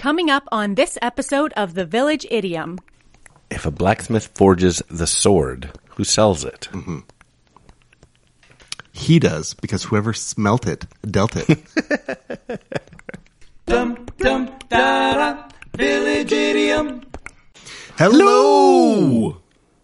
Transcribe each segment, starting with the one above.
Coming up on this episode of The Village Idiom. If a blacksmith forges the sword, who sells it? Mm-hmm. He does, because whoever smelt it, dealt it. Dum dum da da, Village Idiom. Hello!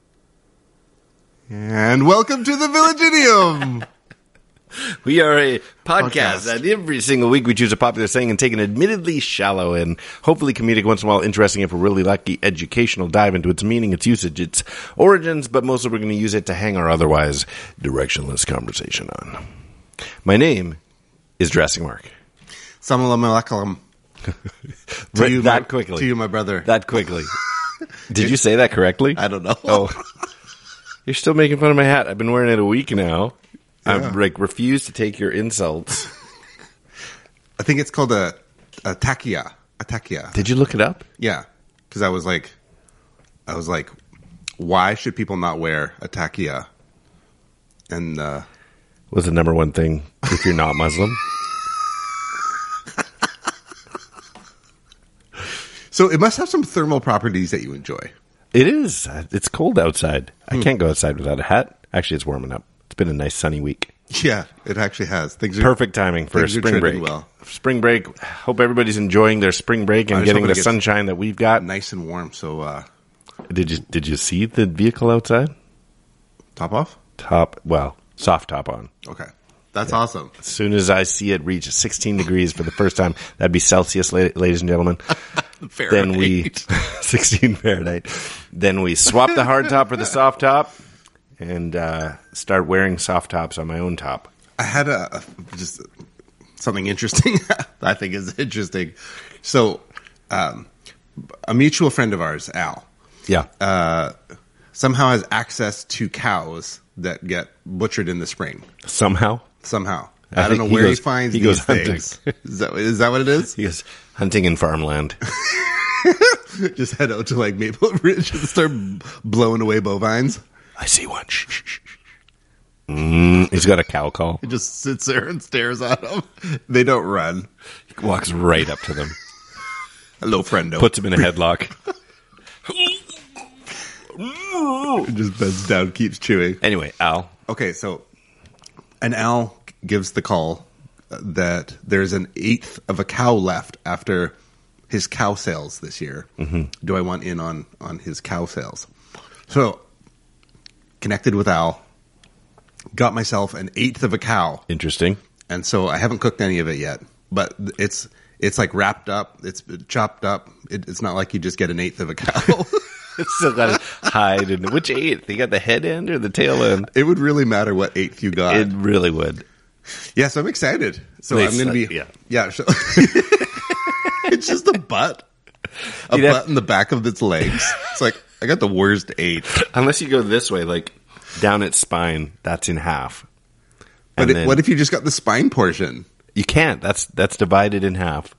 And welcome to the Village Idiom. We are a podcast that every single week we choose a popular saying and take an admittedly shallow and hopefully comedic, once in a while interesting, if we're really lucky, educational dive into its meaning, its usage, its origins, but mostly we're going to use it to hang our otherwise directionless conversation on. My name is Dressing Mark. Salam alaikum. Quickly. To you, my brother. That quickly. Did you say that correctly? I don't know. Oh, you're still making fun of my hat. I've been wearing it a week now. Yeah. I've refused to take your insults. I think it's called a takia. A takia. Did you look it up? Yeah, because I was like, why should people not wear a takia? And was the number one thing if you're not Muslim? So it must have some thermal properties that you enjoy. It is. It's cold outside. I can't go outside without a hat. Actually, it's warming up. It's been a nice sunny week. Yeah, it actually has. Perfect timing for a spring break. Well. Spring break. Hope everybody's enjoying their spring break and getting the sunshine that we've got. Nice and warm. So, did you see the vehicle outside? Top off? Soft top on. Okay. That's awesome. As soon as I see it reach 16 degrees for the first time, that'd be Celsius, ladies and gentlemen. Fahrenheit. Then we 16 Fahrenheit. Then we swap the hard top for the soft top and start wearing soft tops on my own top. I had just something interesting. I think is interesting. So, a mutual friend of ours, Al, somehow has access to cows that get butchered in the spring. Somehow. I don't know where he finds these things. Is that what it is? He goes hunting in farmland. Just head out to like Maple Ridge and start blowing away bovines. I see one. Shh. He's got a cow call. He just sits there and stares at them. They don't run. He walks right up to them. Hello, friendo. Puts him in a headlock. Just bends down, keeps chewing. Anyway, Al. Okay, so an Al gives the call that there's an eighth of a cow left after his cow sales this year. Mm-hmm. Do I want in on his cow sales? So, connected with Al, got myself an eighth of a cow. Interesting. And so I haven't cooked any of it yet, but it's like wrapped up, it's chopped up. It's not like you just get an eighth of a cow. It's still got to hide. And which eighth? You got the head end or the tail end? It would really matter what eighth you got. It really would. Yeah, so I'm excited. So I'm going to be... Yeah. So it's just a butt. Butt in the back of its legs. It's like, I got the worst eighth. Unless you go this way, like down its spine, that's in half. But what if you just got the spine portion? You can't. That's divided in half.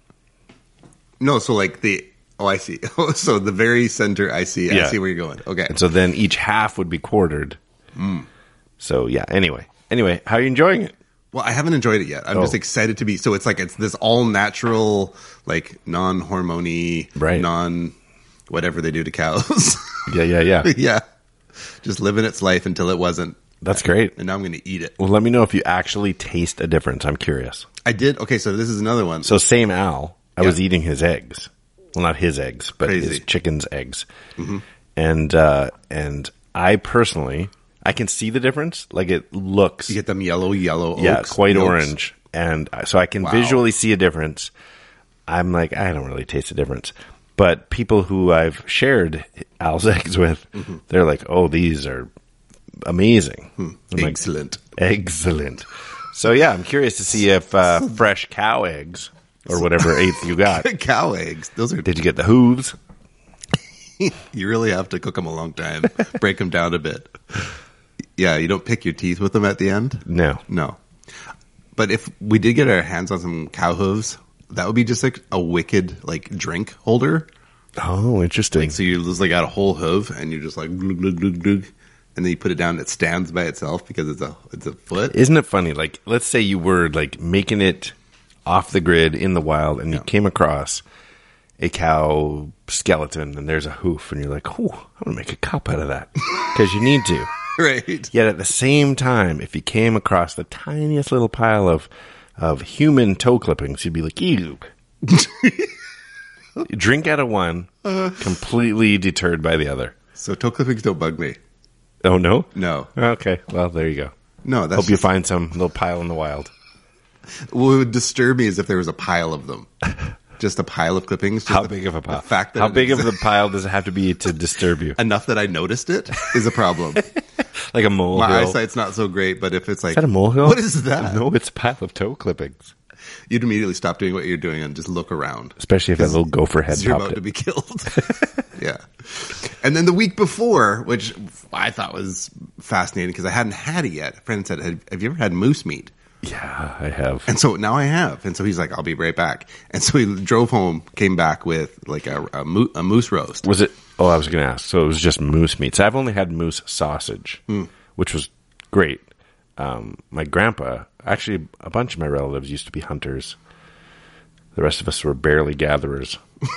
No, so like the... Oh, I see. So the very center, I see. Yeah. I see where you're going. Okay. And so then each half would be quartered. So, yeah. Anyway, how are you enjoying it? Well, I haven't enjoyed it yet. I'm just excited to be. So it's this all natural, like non-hormony, non-whatever they do to cows. Yeah. Yeah. Just living its life until it wasn't. That's great. And now I'm going to eat it. Well, let me know if you actually taste a difference. I'm curious. I did. Okay, so this is another one. So same Al. I was eating his eggs. Well, not his eggs, but Crazy. his chicken's eggs. Mm-hmm. And I personally, I can see the difference. Like it looks. You get them yellow yeah, oaks, quite yolks. orange. And so I can visually see a difference. I'm like, I don't really taste a difference. But people who I've shared Al's eggs with, they're like, oh, these are amazing. Excellent. Excellent. So, yeah, I'm curious to see if fresh cow eggs or whatever eighth you got. Cow eggs. Those are. Did you get the hooves? You really have to cook them a long time. Break them down a bit. Yeah, you don't pick your teeth with them at the end? No. But if we did get our hands on some cow hooves, that would be just like a wicked like drink holder. Oh, interesting. Like, so you just like got a whole hoof and you're just like glug, glug, glug, glug, and then you put it down and it stands by itself because it's a foot. Isn't it funny? Like, let's say you were like making it off the grid in the wild and you came across a cow skeleton and there's a hoof, and you're like, "Ooh, I'm gonna make a cup out of that," because you need to. Right. Yet at the same time, if you came across the tiniest little pile of human toe clippings, you'd be like, "Ew." Drink out of one, completely deterred by the other. So toe clippings don't bug me. Oh, no? No. Okay, well, there you go. No, that's Hope you find some little pile in the wild. What would disturb me is if there was a pile of them. Just a pile of clippings. Just How big of a pile? The fact that How it big of exists- the pile does it have to be to disturb you? enough that I noticed it is a problem. Like a molehill? My eyesight's not so great, but if it's like... Is that a molehill? What is that? No, it's a pile of toe clippings. You'd immediately stop doing what you're doing and just look around. Especially if that little gopher head You're popped about to it. be killed. Yeah. And then the week before, which I thought was fascinating because I hadn't had it yet. A friend said, have you ever had moose meat? Yeah, I have. And so now I have. And so he's like, I'll be right back. And so he drove home, came back with like a moose roast. Was it? Oh, I was going to ask. So it was just moose meat. So I've only had moose sausage, which was great. My grandpa, actually, a bunch of my relatives used to be hunters. The rest of us were barely gatherers.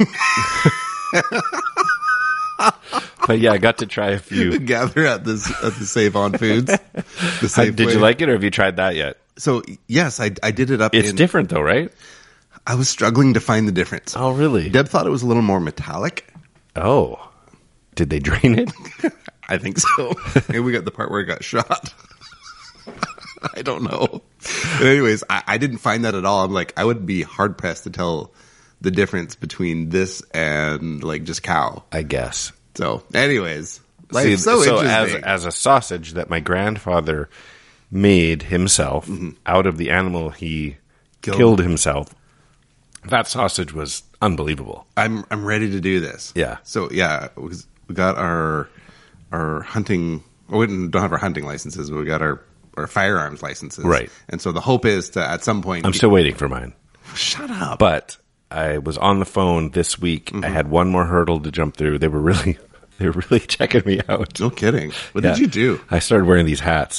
But yeah, I got to try a few. Gather at the Save On Foods. The Did you Safeway. like it, or have you tried that yet? So yes, I did it up. It's different, though, right? I was struggling to find the difference. Oh, really? Deb thought it was a little more metallic. Oh, did they drain it? I think so. Maybe we got the part where it got shot. I don't know. But anyways, I didn't find that at all. I'm like, I would be hard pressed to tell the difference between this and like just cow. I guess. So, anyways, See, life's so so interesting. as a sausage that my grandfather made himself out of the animal he killed himself, that sausage was unbelievable. I'm ready to do this. Yeah. So yeah, we got our hunting. Well, we don't have our hunting licenses, but we got our firearms licenses. Right. And so the hope is to at some point. I'm still waiting for mine. Shut up. But I was on the phone this week. I had one more hurdle to jump through. They were really checking me out. No kidding. What Yeah. did you do? I started wearing these hats.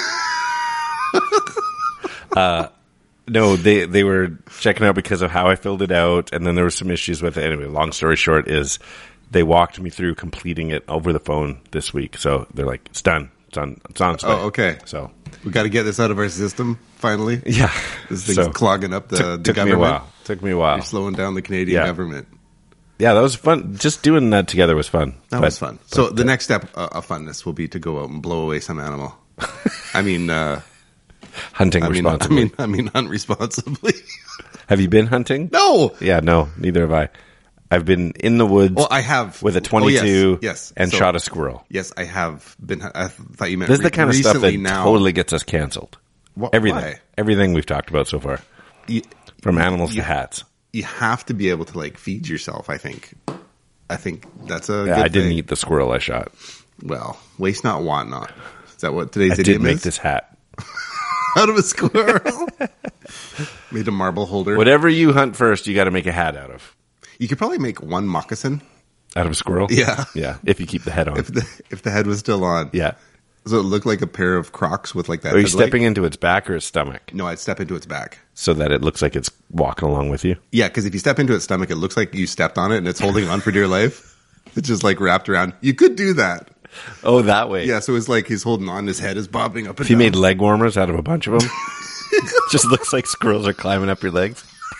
No, they were checking out because of how I filled it out, and then there were some issues with it. Anyway, long story short is they walked me through completing it over the phone this week. So they're like, it's done. It's on its way. Oh, okay. So We got to get this out of our system finally. yeah, This thing's so, clogging up the took government. me a while. Took me a while. You're slowing down the Canadian Yeah. government. Yeah, that was fun. Just doing that together was fun. That was fun. So the next step of funness will be to go out and blow away some animal. I mean, hunting responsibly. I mean, hunt responsibly. Have you been hunting? No. Yeah, no, neither have I. I've been in the woods. Well, I have with a Oh, 22 yes. and So, shot a squirrel. Yes, I have been. I thought you meant This is the kind of stuff that recently now. totally gets us canceled. Everything. Why? Everything we've talked about so far. You, From animals to hats. you have to be able to like feed yourself. I think that's a. Yeah, good I didn't thing. eat the squirrel I shot. Well, waste not, want not. Is that what today's I did idiom make is? this hat. Out of a squirrel. Made a marble holder. Whatever you hunt first, you got to make a hat out of. You could probably make one moccasin Out of a squirrel? Yeah. Yeah, if you keep the head on. if the head was still on. Yeah. So it looked like a pair of Crocs with like that. Are you headlight. stepping into its back or its stomach? No, I'd step into its back. So that it looks like it's walking along with you? Yeah, because if you step into its stomach, it looks like you stepped on it and it's holding on for dear life. It's just like wrapped around. You could do that. Oh, that way. Yeah, so it's like he's holding on, his head is bobbing up and If you down. made leg warmers out of a bunch of them, just looks like squirrels are climbing up your legs.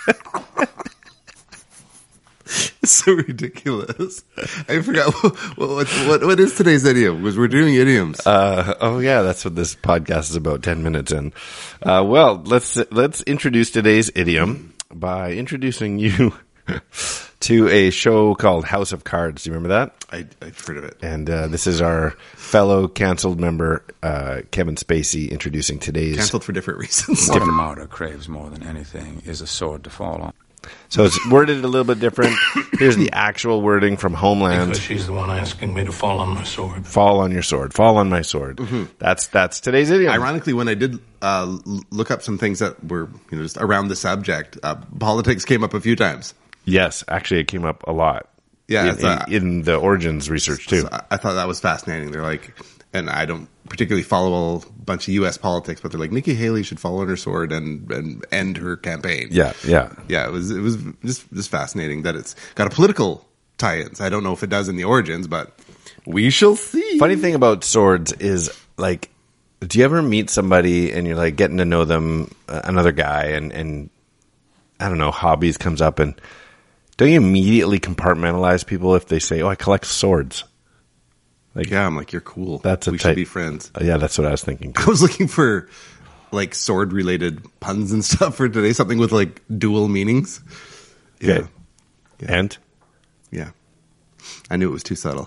It's so ridiculous. I forgot what is today's idiom? Because we're doing idioms. Oh yeah, that's what this podcast is about. 10 minutes in. Well, let's introduce today's idiom by introducing you to a show called House of Cards. Do you remember that? I've heard of it. And this is our fellow canceled member Kevin Spacey introducing today's. Canceled for different reasons. What a martyr craves more than anything is a sword to fall on. So it's worded a little bit different. Here's the actual wording from Homeland. Because she's the one asking me to fall on my sword. Fall on your sword. Fall on my sword. That's today's idiom. Ironically, when I did look up some things that were just around the subject, politics came up a few times. Yes, actually, it came up a lot. Yeah, in the origins research too. So I thought that was fascinating. They're like, and I don't particularly follow a bunch of U.S. politics, but they're like, Nikki Haley should fall on her sword and end her campaign. Yeah. It was just fascinating that it's got a political tie-ins. I don't know if it does in the origins, but we shall see. Funny thing about swords is, like, do you ever meet somebody and you're like getting to know them, another guy, and I don't know, hobbies comes up, and don't you immediately compartmentalize people if they say, "Oh, I collect swords"? Like, yeah, I'm like, you're cool. We should be friends. Yeah, that's what I was thinking too. I was looking for like sword related puns and stuff for today, something with like dual meanings. Yeah. Okay. And? Yeah. I knew it was too subtle.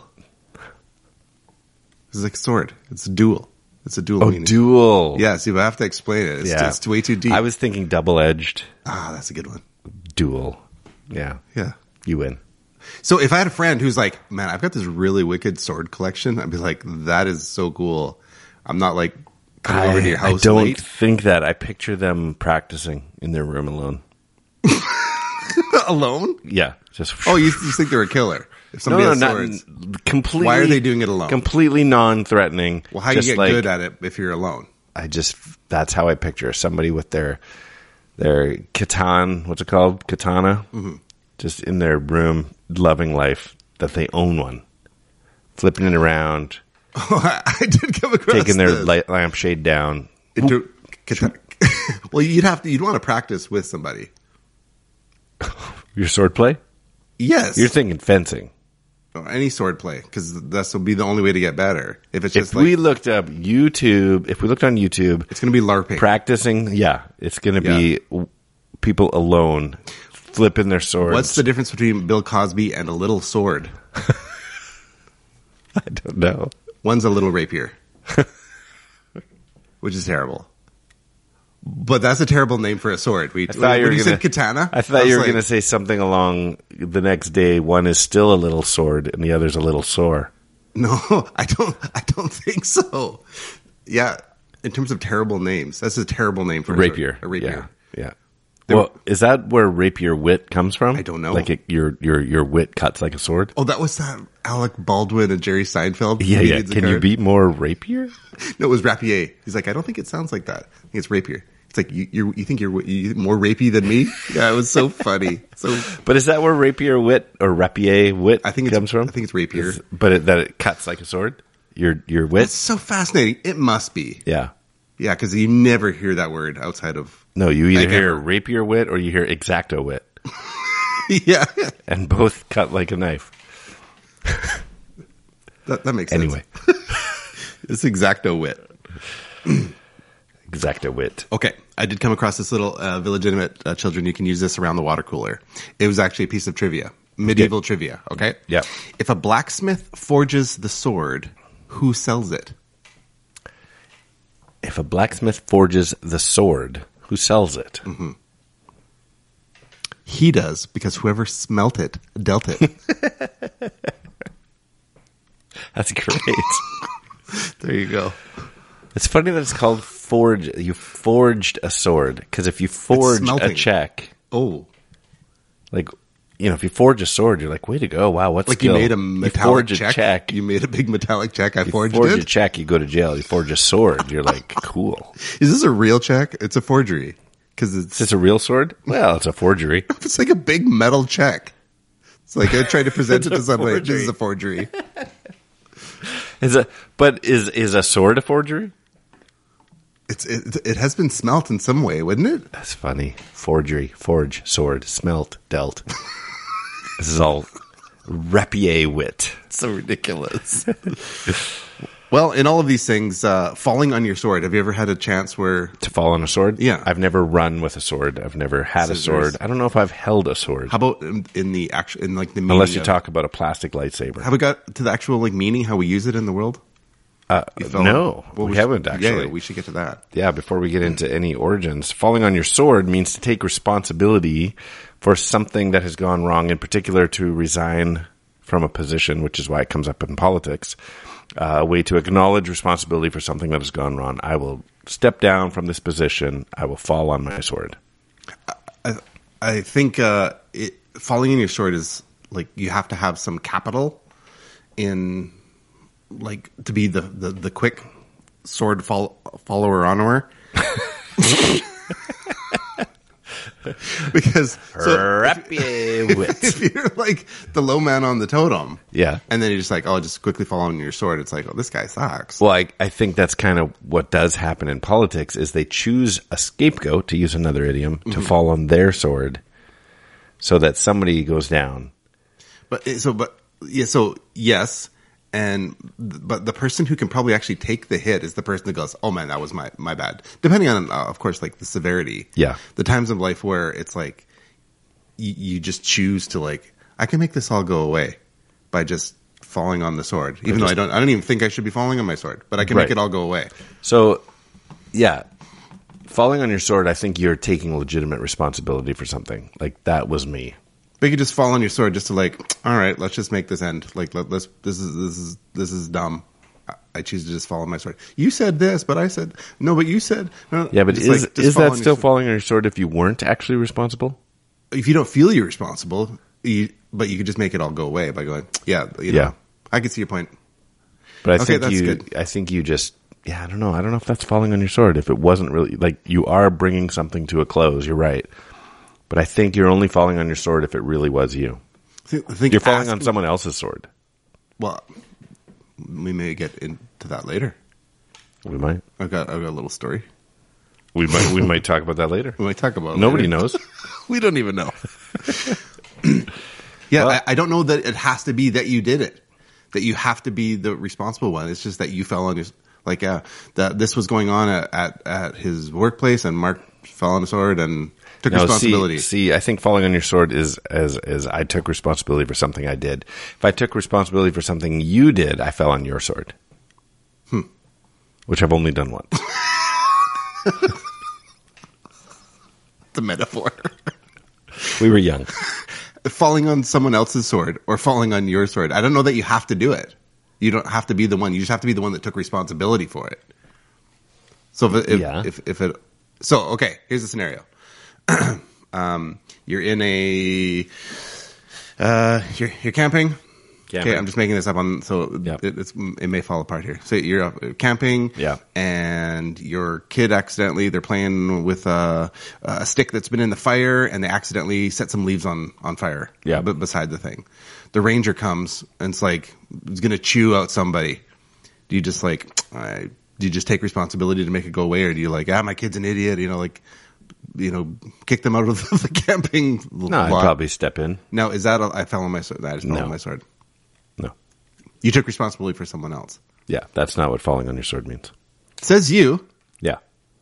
It's like sword. It's dual. It's a dual meaning. Dual. Yeah, see, but I have to explain it. It's way too deep. I was thinking double-edged. Ah, that's a good one. Dual. Yeah. Yeah. You win. So if I had a friend who's like, man, I've got this really wicked sword collection, I'd be like, that is so cool. I'm not like coming over to your house I don't late. think that. I picture them practicing in their room alone. Alone? Yeah. Just. Oh, you think they're a killer? If somebody has swords. Completely. Why are they doing it alone? Completely non-threatening. Well, how do you get good at it if you're alone? That's how I picture somebody with their katana. What's it called? Katana. Mm-hmm. Just in their room, loving life, that they own one, flipping it around. Oh, I did come across taking their lampshade down. Well, you'd want to practice with somebody. Your sword play? Yes. You're thinking fencing. Or any sword play, because this will be the only way to get better. If we looked up YouTube, if we looked on YouTube, it's going to be LARPing. Practicing, yeah, it's going to be people alone flipping their swords. What's the difference between Bill Cosby and a little sword? I don't know. One's a little rapier, which is terrible. But that's a terrible name for a sword. You said katana? I thought you were going to say something along the next day. One is still a little sword and the other's a little sore. No, I don't think so. Yeah, in terms of terrible names, that's a terrible name for rapier. A rapier. Yeah. Well, is that where rapier wit comes from? I don't know. Like your wit cuts like a sword? Oh, that was that Alec Baldwin and Jerry Seinfeld. Yeah. Can you be more rapier? No, it was rapier. He's like, I don't think it sounds like that. I think it's rapier. It's like you think you're more rapey than me? Yeah, it was so funny. But is that where rapier wit or rapier wit comes from? I think it's rapier. That it cuts like a sword. Your wit. It's so fascinating. It must be. Yeah. Yeah, because you never hear that word outside of. No, you either hear rapier wit or you hear exacto wit. Yeah. And both cut like a knife. That makes sense. Anyway. It's exacto wit. Exacto wit. Okay. I did come across this little Villegitimate children. You can use this around the water cooler. It was actually a piece of trivia. Medieval trivia. Okay? Yeah. If a blacksmith forges the sword, who sells it? If a blacksmith forges the sword, who sells it? Mm-hmm. He does, because whoever smelt it dealt it. That's great. There you go. It's funny that it's called forge. You forged a sword, because if you forge a check, like, if you forge a sword, you're like, way to go! Wow, what's like skill? You made a metallic check. You made a big metallic check. I forged it. You forge a check, you go to jail. You forge a sword, you're like, cool. Is this a real check? It's a forgery. Is this a real sword? Well, it's a forgery. It's like a big metal check. It's like I tried to present it to somebody. This is a forgery. Is a sword a forgery? It has been smelt in some way, wouldn't it? That's funny. Forgery, forge, sword, smelt, dealt. This is all rapier wit. It's so ridiculous. Well, in all of these things, falling on your sword. Have you ever had a chance to fall on a sword? Yeah, I've never run with a sword. I've never had a sword. I don't know if I've held a sword. How about in the actual, in like the meaning unless you talk about a plastic lightsaber? Have we got to the actual like meaning how we use it in the world? No, we haven't actually. Yeah, we should get to that. Yeah, before we get into any origins, falling on your sword means to take responsibility for something that has gone wrong. In particular, to resign from a position, which is why it comes up in politics. A way to acknowledge responsibility for something that has gone wrong. I will step down from this position. I will fall on my sword. I think falling on your sword is like you have to have some capital in like to be the quick sword follower honorer. Because if you're like the low man on the totem, Yeah. and then you're just like, oh, just quickly following your sword, it's like, oh, this guy sucks. Well, I think that's kind of what does happen in politics is they choose a scapegoat, to use another idiom, to fall on their sword so that somebody goes down. But yes, but the person who can probably actually take the hit is the person that goes, oh man, that was my bad. Depending on, of course, like the severity. Yeah. The times of life where it's like, you just choose to like, I can make this all go away by just falling on the sword. Even though I don't even think I should be falling on my sword, but I can make it all go away. So, yeah, falling on your sword, I think you're taking legitimate responsibility for something. Like, that was me. But you could just fall on your sword just to like, all right, let's just make this end. Like, this is dumb. I choose to just fall on my sword. You said this, but I said no. But you said no. Yeah, but just is fall that on still your falling on your sword if you weren't actually responsible? If you don't feel you're responsible, but you could just make it all go away by going, yeah, Yeah. I can see your point. But Okay, that's good. I think you just, yeah, I don't know. I don't know if that's falling on your sword. If it wasn't really, like, you are bringing something to a close. You're right. But I think you're only falling on your sword if it really was you. I think You're falling on someone else's sword. Well, we may get into that later. We might. I've got a little story. We might talk about that later. We might talk about it Nobody later. knows. We don't even know. Yeah, Well- I don't know that it has to be that you did it. That you have to be the responsible one. It's just that you fell on your, like, that this was going on at his workplace, and Mark fell on a sword and took responsibility. See, I think falling on your sword is as I took responsibility for something I did. If I took responsibility for something you did, I fell on your sword. Which I've only done once. The metaphor. We were young. Falling on someone else's sword or falling on your sword. I don't know that you have to do it. You don't have to be the one. You just have to be the one that took responsibility for it. So if it, so okay, here's the scenario. You're in you're camping. Okay, I'm just making this up it may fall apart here. So you're camping, and your kid they're playing with a stick that's been in the fire, and they accidentally set some leaves on fire. Yeah, beside the thing, the ranger comes and it's like he's gonna chew out somebody. Do you just do you just take responsibility to make it go away, or do you like, my kid's an idiot, kick them out of the camping? No, I'd probably step in. Now, is that I fell on my sword? I just fell on my sword. No. You took responsibility for someone else. Yeah, that's not what falling on your sword means. Says you. Yeah.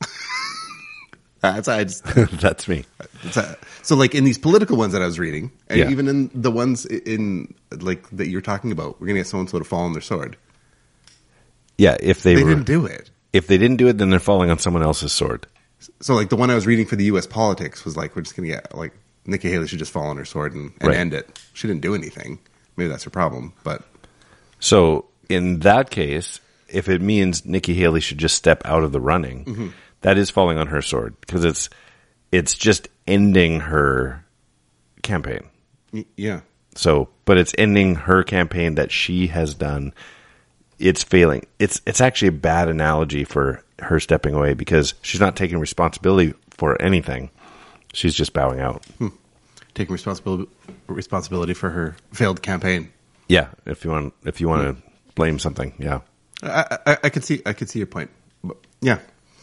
That's me. So, like, in these political ones that I was reading, and Yeah. even in the ones in like that you're talking about, we're going to get so-and-so to fall on their sword. Yeah, if they didn't do it. If they didn't do it, then they're falling on someone else's sword. So, like, the one I was reading for the U.S. politics was like, we're just going to get, like, Nikki Haley should just fall on her sword and end it. She didn't do anything. Maybe that's her problem, but... So, in that case, if it means Nikki Haley should just step out of the running, that is falling on her sword, because it's just ending her campaign. Yeah. So, but it's ending her campaign that she has done. It's failing. It's actually a bad analogy for her stepping away, because she's not taking responsibility for anything. She's just bowing out. Taking responsibility for her failed campaign. Yeah, if you want to blame something, yeah. I could see your point. Yeah.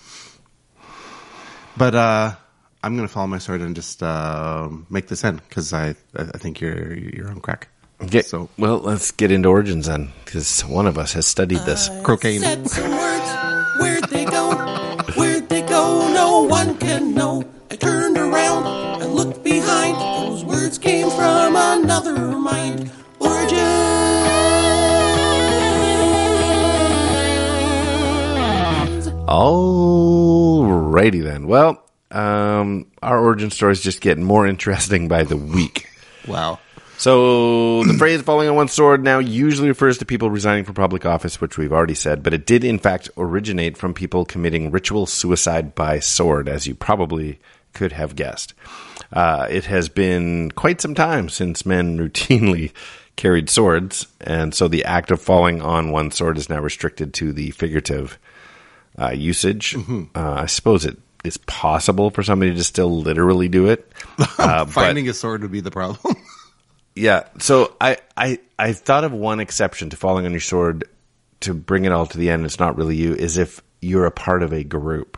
But I'm going to follow my sword and just make this end, because I think you're on crack. Okay. So, well, let's get into origins then, because one of us has studied this. Cocaine. Said some words. Where'd they go? Where'd they go? No one can know. I turned around and looked behind. Those words came from another mind. Origins. Alrighty then. Well, our origin story is just getting more interesting by the week. Wow. So the phrase falling on one's sword now usually refers to people resigning from public office, which we've already said, but it did in fact originate from people committing ritual suicide by sword, as you probably could have guessed. It has been quite some time since men routinely carried swords, and so the act of falling on one sword is now restricted to the figurative usage. I suppose it is possible for somebody to still literally do it. Finding a sword would be the problem. Yeah, so I thought of one exception to falling on your sword to bring it all to the end. It's not really you, is if you're a part of a group.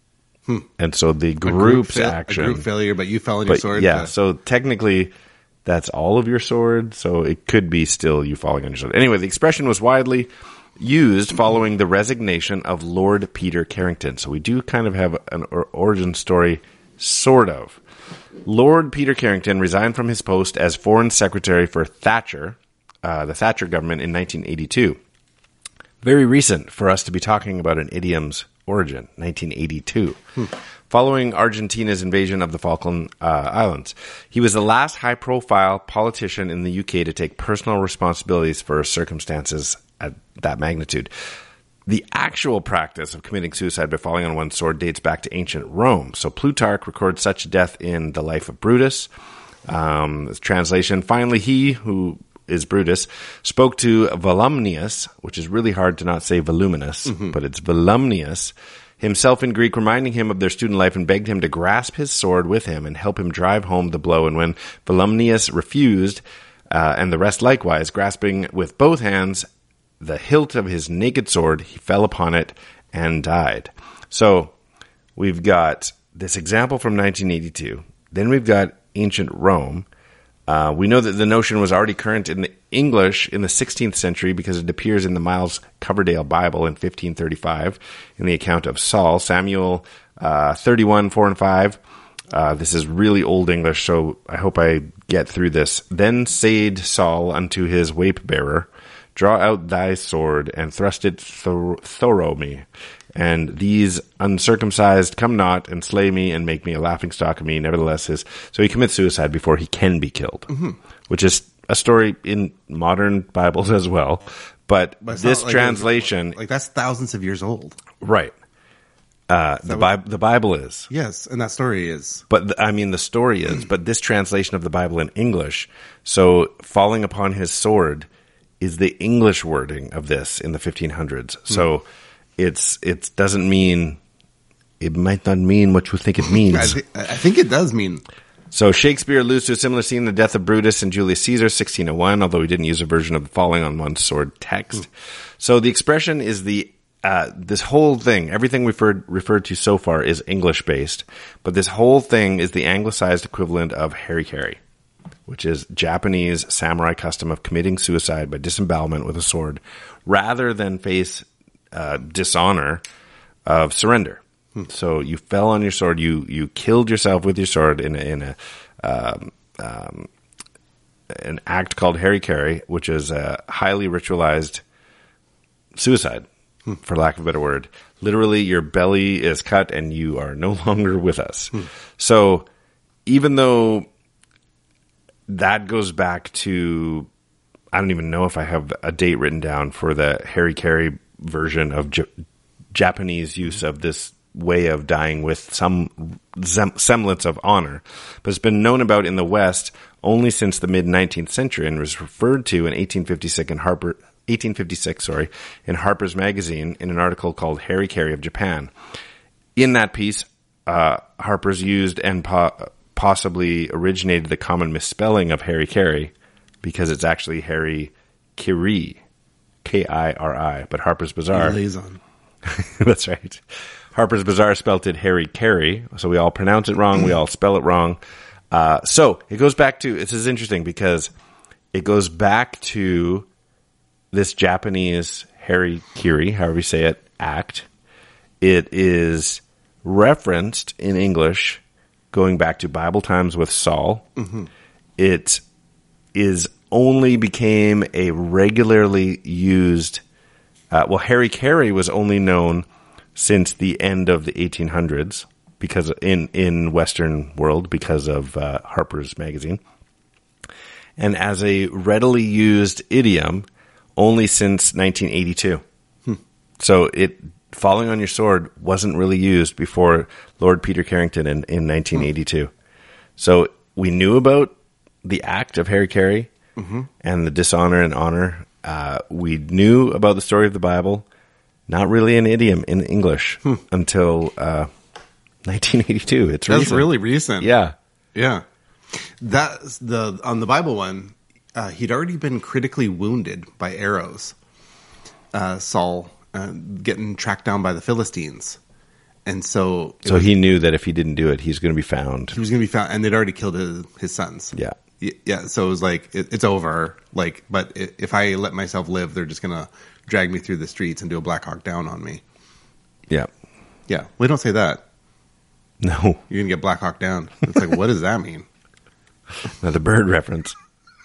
And so the group's action. A group failure, but you fell on your sword. Yeah, so technically that's all of your sword, so it could be still you falling on your sword. Anyway, the expression was widely used following the resignation of Lord Peter Carrington. So we do kind of have an origin story, sort of. Lord Peter Carrington resigned from his post as Foreign Secretary for Thatcher, the Thatcher government, in 1982. Very recent for us to be talking about an idiom's origin, 1982. Following Argentina's invasion of the Falkland Islands. He was the last high-profile politician in the UK to take personal responsibilities for circumstances at that magnitude. The actual practice of committing suicide by falling on one's sword dates back to ancient Rome. So Plutarch records such death in The Life of Brutus. Translation, finally he, who is Brutus, spoke to Volumnius, which is really hard to not say voluminous, but it's Volumnius, himself in Greek, reminding him of their student life and begged him to grasp his sword with him and help him drive home the blow. And when Volumnius refused, and the rest likewise, grasping with both hands the hilt of his naked sword, he fell upon it and died. So we've got this example from 1982. Then we've got ancient Rome. We know that the notion was already current in the English in the 16th century because it appears in the Miles Coverdale Bible in 1535 in the account of Saul, Samuel 31, 4 and 5. This is really old English, so I hope I get through this. Then said Saul unto his wape-bearer, draw out thy sword and thrust it thorough me. And these uncircumcised come not and slay me and make me a laughingstock of me. Nevertheless, so he commits suicide before he can be killed, which is a story in modern Bibles as well. But this translation, like that's thousands of years old, right? The Bible is, yes, and that story is. But the story is. But this translation of the Bible in English, so falling upon his sword, is the English wording of this in the 1500s. So. It doesn't mean, it might not mean what you think it means. I think it does mean. So Shakespeare alludes to a similar scene in the death of Brutus and Julius Caesar, 1601, although he didn't use a version of the falling on one's sword text. So the expression is this whole thing, everything we've referred to so far is English-based, but this whole thing is the anglicized equivalent of hara-kiri, which is Japanese samurai custom of committing suicide by disembowelment with a sword, rather than face dishonor of surrender. So you fell on your sword. You killed yourself with your sword in an act called hara-kiri, which is a highly ritualized suicide, for lack of a better word. Literally, your belly is cut and you are no longer with us. So even though that goes back to, I don't even know if I have a date written down for the hara-kiri version of Japanese use of this way of dying with some semblance of honor, but it's been known about in the West only since the mid-19th century and was referred to in 1856 in Harper's Magazine in an article called Hara-kiri of Japan. In that piece, Harper's used and possibly originated the common misspelling of hara-kiri because it's actually hara-kiri. Kiri, but Harper's Bazaar. Liaison. That's right. Harper's Bazaar spelt it hara-kiri, so we all pronounce it wrong, we all spell it wrong. So it goes back to, this is interesting because it goes back to this Japanese hara-kiri, however you say it, act. It is referenced in English going back to Bible times with Saul. It is only became a regularly used, hara-kiri was only known since the end of the 1800s because in Western world because of Harper's Magazine, and as a readily used idiom only since 1982. So falling on your sword wasn't really used before Lord Peter Carrington in 1982. So we knew about the act of Harry Carey and the dishonor and honor. We knew about the story of the Bible, not really an idiom in English until 1982. It's That's recent. really recent. Yeah. Yeah. That's on the Bible one, he'd already been critically wounded by arrows. Saul getting tracked down by the Philistines. And so He knew that if he didn't do it, he's going to be found. he was going to be found, and they'd already killed his sons. Yeah. Yeah. So it was like, it's over. Like, but if I let myself live, they're just going to drag me through the streets and do a Black Hawk Down on me. Yeah. Yeah. We don't say that. No. You're going to get Black Hawk Down. It's like, what does that mean? Another bird reference.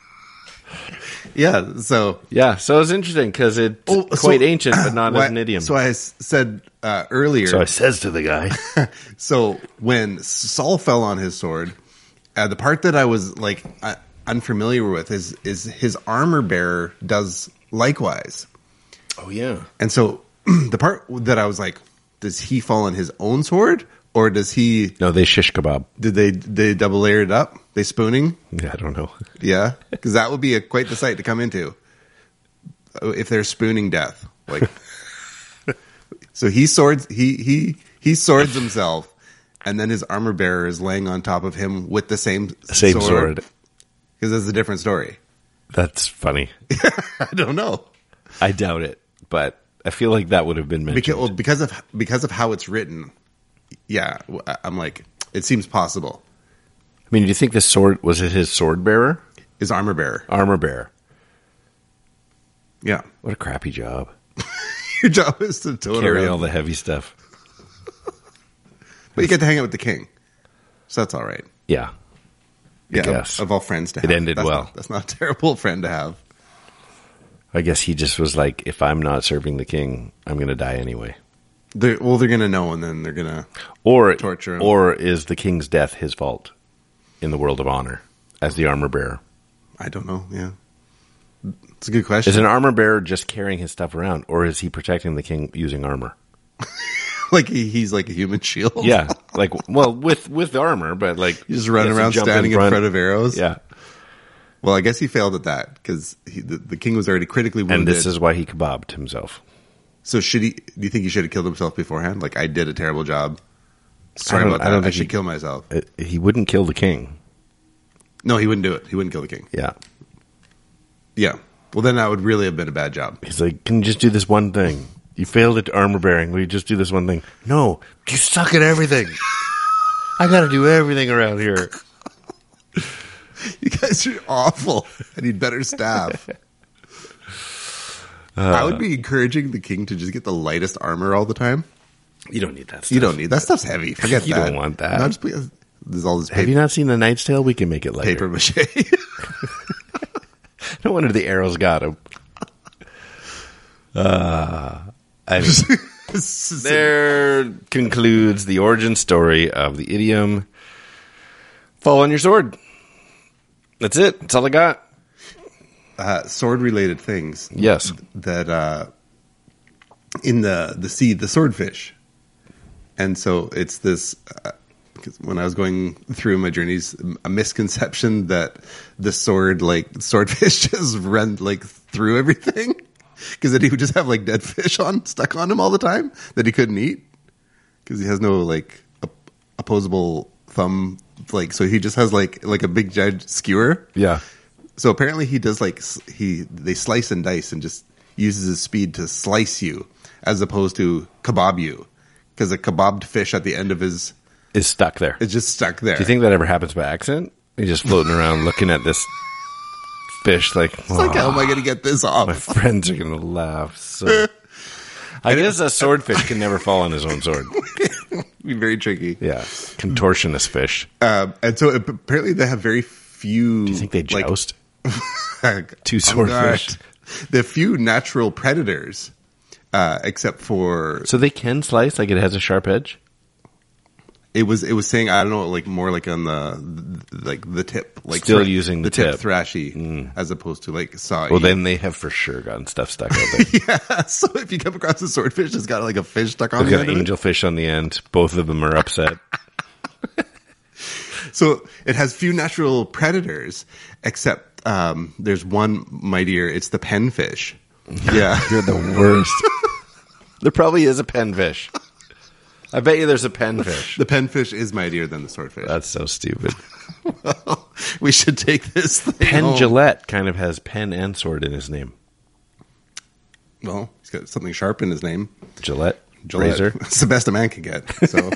Yeah. So Yeah. So it's interesting because it's quite ancient, but not as an idiom. So I said earlier. So I says to the guy. So when Saul fell on his sword, the part that I was like unfamiliar with is his armor bearer does likewise. Oh, yeah. And so the part that I was like, does he fall on his own sword, or does he? No, they shish kebab. Did they double layer it up? They spooning? Yeah, I don't know. Yeah, because that would be quite the sight to come into if they're spooning death. Like, so he swords swords himself, and then his armor bearer is laying on top of him with the same sword. Because it's a different story. That's funny. I don't know. I doubt it, but I feel like that would have been mentioned. Because of how it's written. Yeah, I'm like, it seems possible. I mean, do you think this sword, was it his sword bearer? His armor bearer. Armor bearer. Yeah. What a crappy job. Your job is to tote Carry around. all the heavy stuff. But you get to hang out with the king. So that's all right. Yeah. Yeah, guess. of all friends to It have. ended well. That's not a terrible friend to have. I guess he just was like, if I'm not serving the king, I'm going to die anyway. They're going to know, and then they're going to Or torture him. Or is the king's death his fault in the world of honor as the armor bearer? I don't know. Yeah. It's a good question. Is an armor bearer just carrying his stuff around, or is he protecting the king using armor? Like he's like a human shield? Yeah, like, well, with armor, but like He's just running he has to around jump standing in front of arrows? Yeah, Well, I guess he failed at that because the king was already critically wounded. and this is why he kebabbed himself. So do you think he should have killed himself beforehand? Like, I did a terrible job. Sorry about that. I don't I think should he- kill myself. He wouldn't kill the king. No, he wouldn't do it. He wouldn't kill the king. Yeah, Yeah. Well, then that would really have been a bad job. he's like, can you just do this one thing? You failed at armor bearing. Will you just do this one thing? No, you suck at everything. I got to do everything around here. You guys are awful. I need better staff. I would be encouraging the king to just get the lightest armor all the time. You don't need that stuff. You don't need that stuff's heavy. Forget You that. don't want that. No, just there's all this Have you not seen The Knight's Tale? We can make it lighter. paper mache. No wonder the arrows got him. There concludes the origin story of the idiom "fall on your sword." That's it. That's all I got. Sword related things. Yes. That in the sea, the swordfish. And so it's this, because when I was going through my journeys, a misconception that the swordfish just run like through everything. Because then he would just have like dead fish stuck on him all the time that he couldn't eat. Because he has no like opposable thumb, so he just has like a big giant skewer. Yeah. So apparently he does they slice and dice and just uses his speed to slice you as opposed to kebab you, because a kebabbed fish at the end of his Is stuck there. is just stuck there. Do you think that ever happens by accident? He's just floating around looking at this fish like, it's like, how am I going to get this off? my friends are going to laugh. So I guess a swordfish can never fall on his own sword. Be very tricky. Yeah. Contortionist fish. And so apparently they have very few. Do you think they joust? Two Oh, swordfish. God. The few natural predators, except for So they can slice, like it has a sharp edge? it was saying, I don't know, like more like on the tip, like Still using the tip. thrashy, as opposed to like saw. Well, then they have for sure gotten stuff stuck out there. Yeah, so if you come across a swordfish that's got like a fish stuck on They've the got end of it, angelfish on the end. Both of them are upset. So it has few natural predators, except there's one mightier. It's the penfish. Yeah. You're the worst. There probably is a penfish. I bet you there's a penfish. The penfish is mightier than the swordfish. That's so stupid. Well, we should take this thing Penn home. Jillette kind of has pen and sword in his name. Well, he's got something sharp in his name. Gillette. Gillette. Razor. It's the best a man can get. So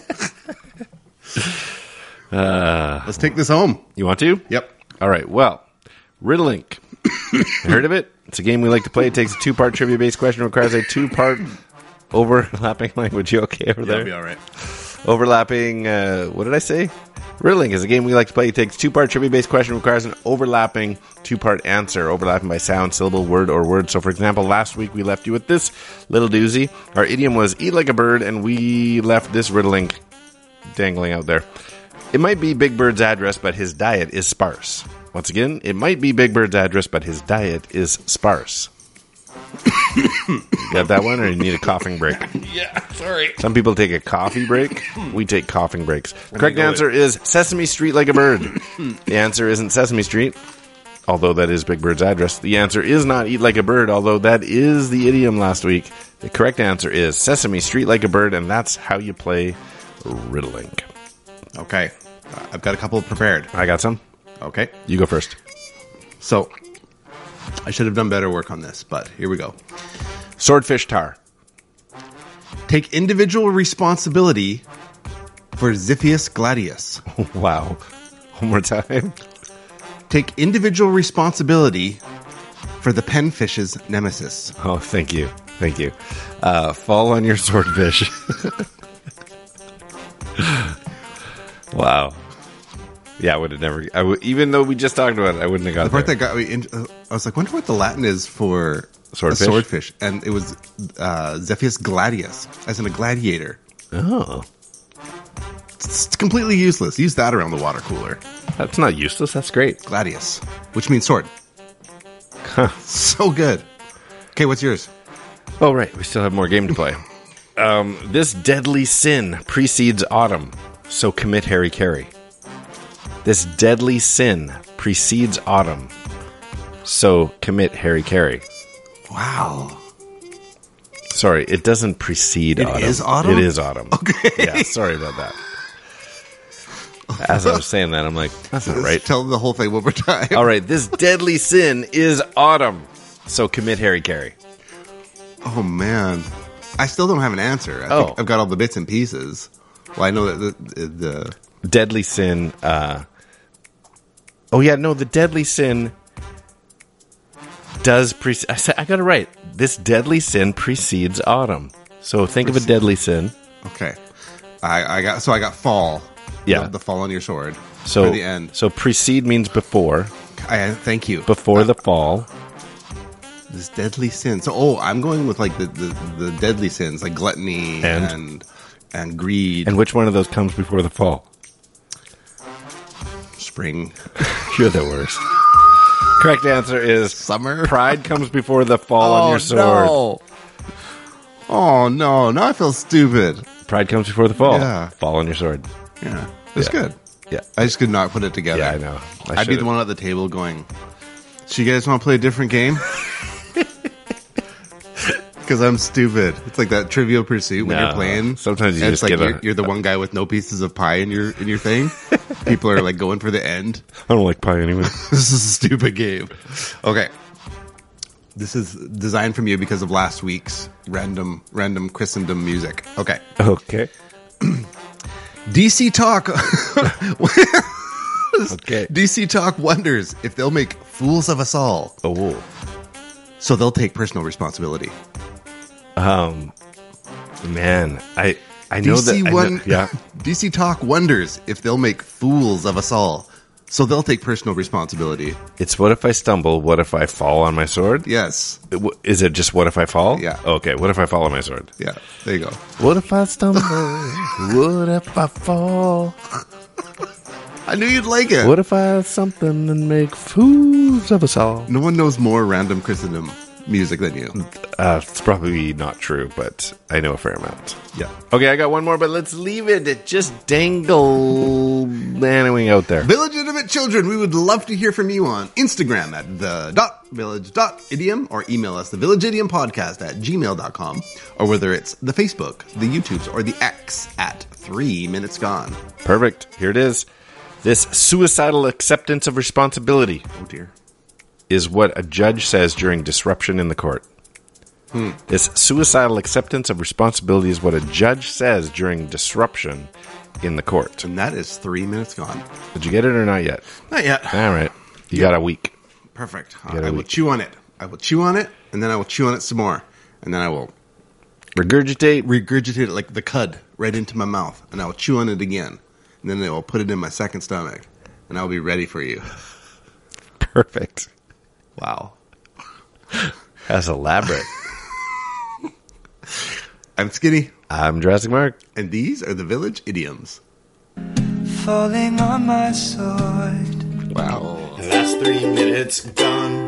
let's take this home. You want to? Yep. All right. Well, Riddlink. Heard of it? It's a game we like to play. It takes a 2-part trivia-based question. Requires a 2-part overlapping language. You okay over there? That'll be all right. Overlapping, what did I say? Riddling is a game we like to play. It takes 2-part trivia-based question, requires an overlapping 2-part answer, overlapping by sound, syllable, word, or word. So, for example, last week we left you with this little doozy. Our idiom was eat like a bird, and we left this riddling dangling out there. It might be Big Bird's address, but his diet is sparse. Once again, it might be Big Bird's address, but his diet is sparse. You got that one, or you need a coughing break? Yeah, sorry. Some people take a coffee break. We take coughing breaks. The correct answer is Sesame Street like a bird. The answer isn't Sesame Street, although that is Big Bird's address. The answer is not eat like a bird, although that is the idiom last week. The correct answer is Sesame Street like a bird, and that's how you play Riddlink. Okay. I've got a couple prepared. I got some. Okay. You go first. So, I should have done better work on this, but here we go. Swordfish tar. Take individual responsibility for Xiphias gladius. Wow. One more time. Take individual responsibility for the penfish's nemesis. Oh, thank you. Thank you. Fall on your swordfish. Wow. Yeah, I would have never... even though we just talked about it, I wouldn't have got The part there. that got me, I was like, wonder what the Latin is for Swordfish? a swordfish. And it was Xiphias gladius, as in a gladiator. Oh. It's completely useless. Use that around the water cooler. That's not useless. That's great. Gladius, which means sword. So good. Okay, what's yours? Oh, right. We still have more game to play. This deadly sin precedes autumn, so commit Harry Carey. This deadly sin precedes autumn, so commit Harry Carey. Wow. Sorry, it doesn't precede It autumn. is autumn? It is autumn. Okay. Yeah, sorry about that. As I was saying that, I'm like, that's not right. Tell the whole thing one more time. All right, this deadly sin is autumn, so commit Harry Carey. Oh, man. I still don't have an answer. I think I've got all the bits and pieces. Well, I know that the Deadly sin, the deadly sin does I got it right. This deadly sin precedes autumn. So think of a deadly sin. Okay. I got fall. Yeah. The fall on your sword. So for the end. So precede means before. Thank you. Before the fall. This deadly sin. So I'm going with like the deadly sins, like gluttony and greed. And which one of those comes before the fall? Spring. You're the worst. Correct answer is Summer. Pride comes before the fall on your sword. No. Oh no! Now I feel stupid. Pride comes before the fall. Yeah. Fall on your sword. Yeah, it's Yeah. good. Yeah. I just could not put it together. Yeah, I know. I'd be the one at the table going, "So you guys want to play a different game?" Because I'm stupid. It's like that Trivial Pursuit when No. you're playing. Sometimes you and just it's like get you're the one guy with no pieces of pie in your thing. People are like going for the end. I don't like pie anyway. This is a stupid game. Okay. This is designed from you because of last week's random Christendom music. Okay. Okay. DC Talk. Okay. DC Talk wonders if they'll make fools of us all. Oh. So they'll take personal responsibility. Man, I know that. Yeah. DC Talk wonders if they'll make fools of us all. So they'll take personal responsibility. It's what if I stumble? What if I fall on my sword? Yes. Is it just what if I fall? Yeah. Okay. What if I fall on my sword? Yeah. There you go. What if I stumble? What if I fall? I knew you'd like it. What if I have something and make fools of us all? No one knows more random Christendom music than you. It's probably not true, but I know a fair amount. Yeah. Okay, I got one more, but let's leave it at just dangling out there. Villegitimate children, we would love to hear from you on Instagram at the.village.idiom or email us thevillageidiom@gmail.com, or whether it's the Facebook, the YouTubes, or the X at 3 Minutes Gone. Perfect. Here it is. This suicidal acceptance of responsibility Oh dear. is what a judge says during disruption in the court. This suicidal acceptance of responsibility is what a judge says during disruption in the court. And that is 3 Minutes Gone. Did you get it or not yet? Not yet. All right. You got a week. Perfect. Get a I will week. chew on it. I will chew on it, and then I will chew on it some more. And then I will Regurgitate. it like the cud right into my mouth. And I will chew on it again. And then I will put it in my second stomach. And I'll be ready for you. Perfect. Wow. That's elaborate. I'm Skinny, I'm Jurassic Mark. and these are the Village Idioms. Falling on my sword. Wow. That's 3 minutes gone.